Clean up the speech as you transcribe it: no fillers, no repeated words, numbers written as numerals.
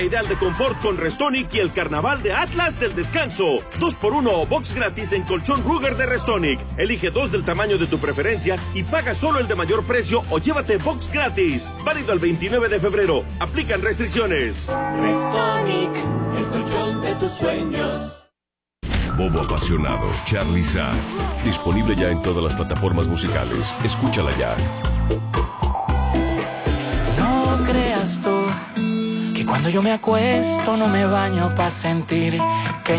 Ideal de confort con Restonic y el carnaval de Atlas del descanso. 2x1 o box gratis en colchón Ruger de Restonic. Elige 2 del tamaño de tu preferencia y paga solo el de mayor precio o llévate box gratis. Válido el 29 de febrero. Aplican restricciones. Restonic, el colchón de tus sueños. Bobo apasionado, Charly Sanz. Disponible ya en todas las plataformas musicales. Escúchala ya. No creas tú que cuando yo me acuesto no me baño para sentir que